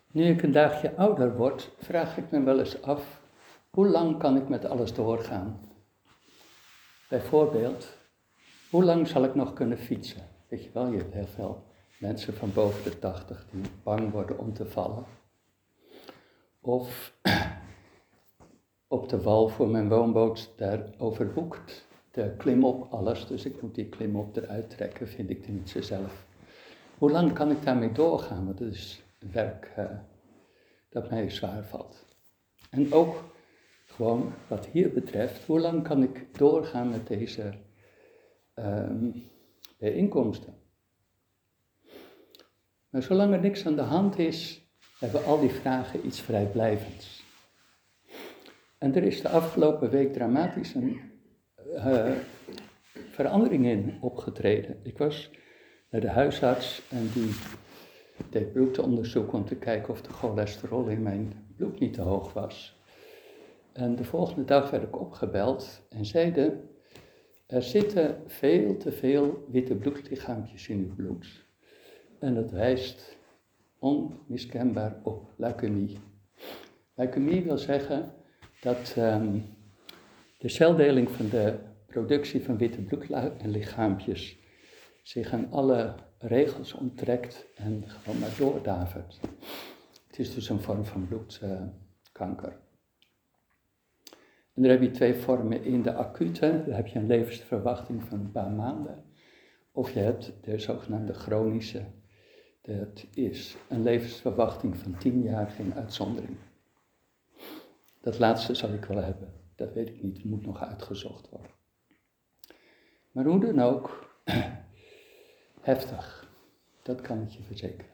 Nu ik een dagje ouder word, vraag ik me wel eens af, hoe lang kan ik met alles doorgaan? Bijvoorbeeld, hoe lang zal ik nog kunnen fietsen? Weet je wel, je hebt heel veel mensen van boven de 80 die bang worden om te vallen. Of op de wal voor mijn woonboot, daar overwoekt de klimop alles, dus ik moet die klimop eruit trekken, vind ik tenminste zelf. Hoe lang kan ik daarmee doorgaan? Want dat is werk dat mij zwaar valt. En ook gewoon wat hier betreft, hoe lang kan ik doorgaan met deze bijeenkomsten? Maar zolang er niks aan de hand is, hebben al die vragen iets vrijblijvends. En er is de afgelopen week dramatisch een verandering in opgetreden. Ik was naar de huisarts en die deed bloedonderzoek om te kijken of de cholesterol in mijn bloed niet te hoog was. En de volgende dag werd ik opgebeld en zeiden, er zitten veel te veel witte bloedlichaampjes in uw bloed. En dat wijst onmiskenbaar op leukemie. Leukemie wil zeggen dat de celdeling van de productie van witte bloedlichaampjes zich aan alle regels onttrekt en gewoon maar doordavert. Het is dus een vorm van bloedkanker. En daar heb je twee vormen. In de acute, daar heb je een levensverwachting van een paar maanden. Of je hebt de zogenaamde chronische, dat is een levensverwachting van 10 jaar, geen uitzondering. Dat laatste zal ik wel hebben, dat weet ik niet, het moet nog uitgezocht worden. Maar hoe dan ook, heftig, dat kan ik je verzekeren.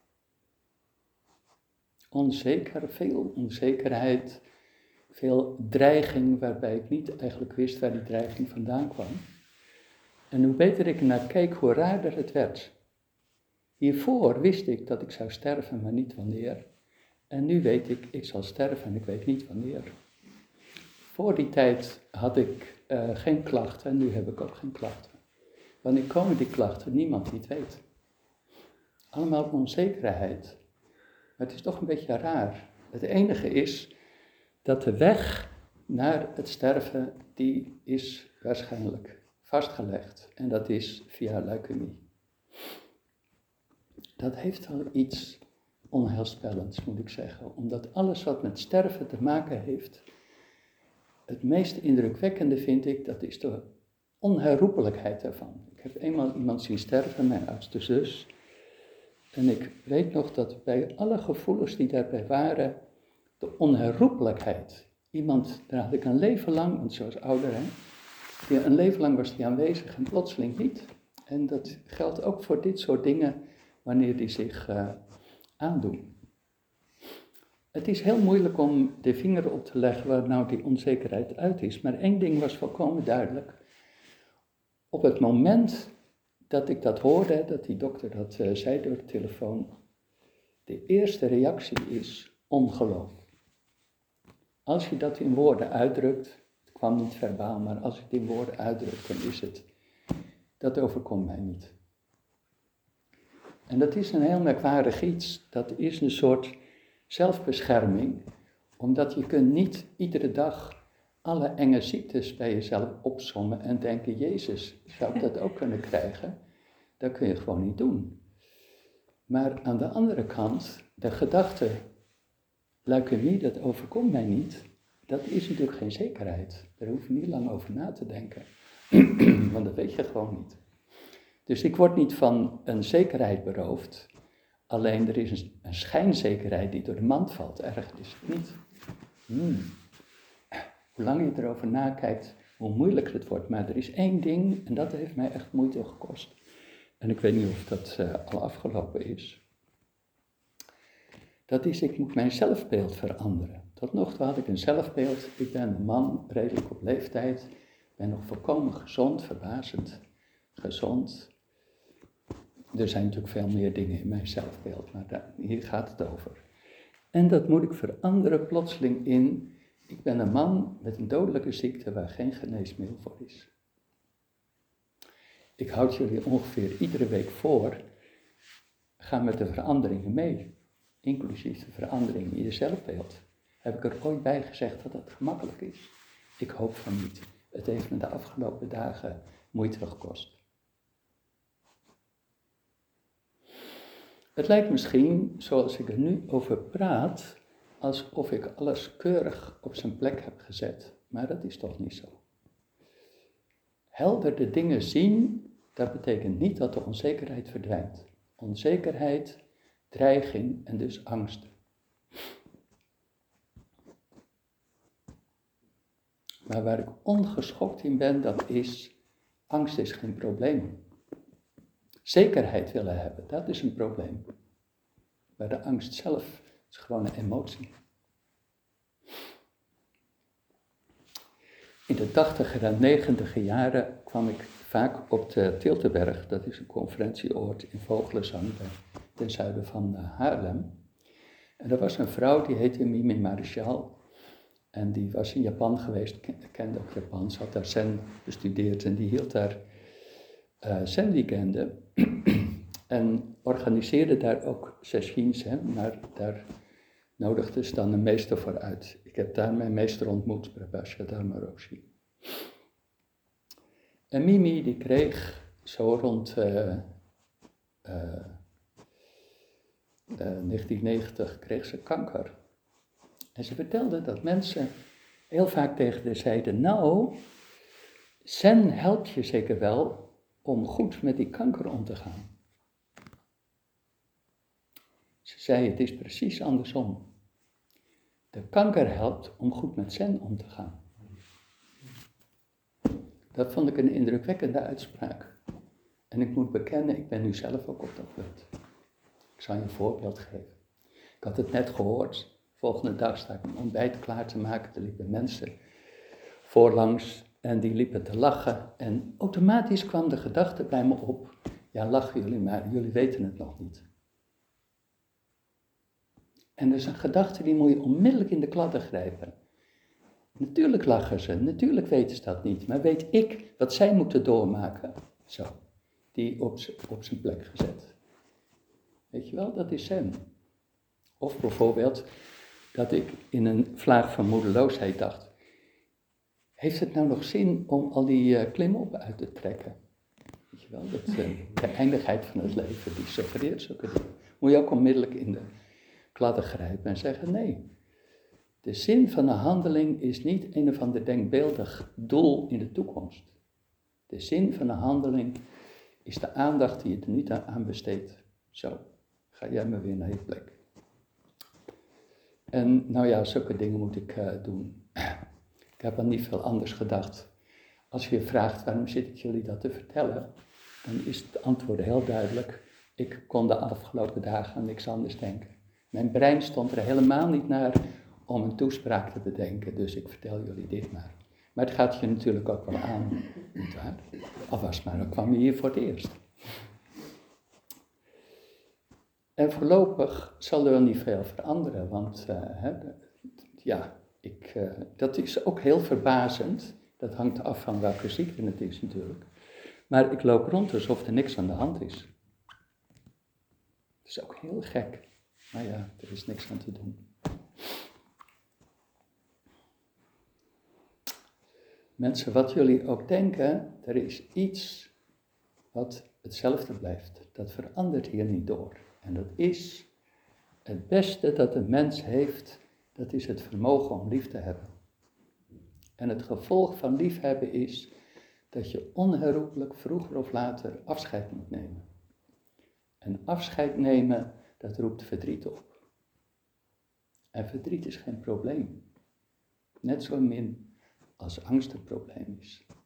Onzeker, veel onzekerheid, veel dreiging waarbij ik niet eigenlijk wist waar die dreiging vandaan kwam. En hoe beter ik naar keek, hoe raarder het werd. Hiervoor wist ik dat ik zou sterven, maar niet wanneer. En nu weet ik zal sterven en ik weet niet wanneer. Voor die tijd had ik geen klachten en nu heb ik ook geen klachten. Wanneer komen die klachten? Niemand die het weet. Allemaal onzekerheid. Maar het is toch een beetje raar. Het enige is dat de weg naar het sterven, die is waarschijnlijk vastgelegd. En dat is via leukemie. Dat heeft wel iets onheilspellends, moet ik zeggen. Omdat alles wat met sterven te maken heeft, het meest indrukwekkende vind ik, dat is de onherroepelijkheid daarvan. Ik heb eenmaal iemand zien sterven, mijn oudste zus. En ik weet nog dat bij alle gevoelens die daarbij waren, de onherroepelijkheid. Iemand, daar had ik een leven lang, want ze was ouder, een leven lang was die aanwezig en plotseling niet. En dat geldt ook voor dit soort dingen, wanneer die zich aandoen. Het is heel moeilijk om de vinger op te leggen waar nou die onzekerheid uit is. Maar één ding was volkomen duidelijk. Op het moment dat ik dat hoorde, dat die dokter dat zei door de telefoon, de eerste reactie is ongeloof. Als je dat in woorden uitdrukt, het kwam niet verbaal, maar als ik het in woorden uitdruk, dan is het, dat overkomt mij niet. En dat is een heel merkwaardig iets, dat is een soort zelfbescherming, omdat je kunt niet iedere dag alle enge ziektes bij jezelf opsommen en denken, Jezus, zou ik dat ook kunnen krijgen? Dat kun je gewoon niet doen. Maar aan de andere kant, de gedachte, leukemie, dat overkomt mij niet, dat is natuurlijk geen zekerheid. Daar hoef je niet lang over na te denken, want dat weet je gewoon niet. Dus ik word niet van een zekerheid beroofd, alleen er is een schijnzekerheid die door de mand valt. Erger is het niet. Hoe lang je erover nakijkt, hoe moeilijker het wordt. Maar er is één ding, en dat heeft mij echt moeite gekost. En ik weet niet of dat al afgelopen is. Dat is, ik moet mijn zelfbeeld veranderen. Tot nog toe had ik een zelfbeeld. Ik ben een man, redelijk op leeftijd. Ik ben nog volkomen gezond, verbazend gezond. Er zijn natuurlijk veel meer dingen in mijn zelfbeeld, maar hier gaat het over. En dat moet ik veranderen plotseling in, ik ben een man met een dodelijke ziekte waar geen geneesmiddel voor is. Ik houd jullie ongeveer iedere week voor, ga met de veranderingen mee. inclusief de verandering in je zelfbeeld. Heb ik er ooit bij gezegd dat het gemakkelijk is? Ik hoop van niet. Het heeft me de afgelopen dagen moeite gekost. Het lijkt misschien, zoals ik er nu over praat, alsof ik alles keurig op zijn plek heb gezet. Maar dat is toch niet zo. Helder de dingen zien, dat betekent niet dat de onzekerheid verdwijnt. Onzekerheid, dreiging en dus angst. Maar waar ik ongeschokt in ben, dat is, angst is geen probleem. Zekerheid willen hebben, dat is een probleem. Maar de angst zelf is gewoon een emotie. In de 80er en 90er jaren kwam ik vaak op de Tiltenberg, dat is een conferentieoord in Vogelenzang, ten zuiden van Haarlem. En er was een vrouw die heette Mimi Marichal. En die was in Japan geweest, kende ook Japan, ze had daar Zen bestudeerd en die hield daar Zen-weekenden. En organiseerde daar ook sessies, maar daar nodigde ze dan een meester voor uit. Ik heb daar mijn meester ontmoet, Prabhasha Dharma Roshi. En Mimi die kreeg zo rond 1990 kreeg ze kanker. En ze vertelde dat mensen heel vaak tegen haar zeiden, nou, Zen helpt je zeker wel om goed met die kanker om te gaan. Ze zei, het is precies andersom. De kanker helpt om goed met Zen om te gaan. Dat vond ik een indrukwekkende uitspraak. En ik moet bekennen, ik ben nu zelf ook op dat punt. Ik zal je een voorbeeld geven. Ik had het net gehoord. Volgende dag sta ik mijn ontbijt klaar te maken. Er liepen mensen voorlangs en die liepen te lachen. En automatisch kwam de gedachte bij me op. Ja, lachen jullie maar, jullie weten het nog niet. En dus een gedachte die moet je onmiddellijk in de kladden grijpen. Natuurlijk lachen ze, natuurlijk weten ze dat niet. Maar weet ik wat zij moeten doormaken? Zo, die op zijn plek gezet. Weet je wel, dat is Zen. Of bijvoorbeeld dat ik in een vlaag van moedeloosheid dacht. Heeft het nou nog zin om al die klimop uit te trekken? Weet je wel, de eindigheid van het leven, die suggereert zulke dingen. Moet je ook onmiddellijk in de kladden grijpen en zeggen nee. De zin van de handeling is niet een of ander denkbeeldig doel in de toekomst. De zin van de handeling is de aandacht die je er niet aan besteedt. Zo, ga jij maar weer naar je plek. En nou ja, zulke dingen moet ik doen. Ik heb aan niet veel anders gedacht. Als je vraagt waarom zit ik jullie dat te vertellen, dan is het antwoord heel duidelijk. Ik kon de afgelopen dagen aan niks anders denken. Mijn brein stond er helemaal niet naar om een toespraak te bedenken, dus ik vertel jullie dit maar. Maar het gaat je natuurlijk ook wel aan, nietwaar? Alvast maar, dan kwam je hier voor het eerst. En voorlopig zal er wel niet veel veranderen, want dat is ook heel verbazend. Dat hangt af van welke ziekte het is natuurlijk. Maar ik loop rond alsof er niks aan de hand is. Het is ook heel gek. Maar ja, er is niks aan te doen. Mensen, wat jullie ook denken, er is iets wat hetzelfde blijft. Dat verandert hier niet door. En dat is het beste dat een mens heeft, dat is het vermogen om lief te hebben. En het gevolg van liefhebben is dat je onherroepelijk vroeger of later afscheid moet nemen. En afscheid nemen, dat roept verdriet op. En verdriet is geen probleem. Net zo min als angst een probleem is.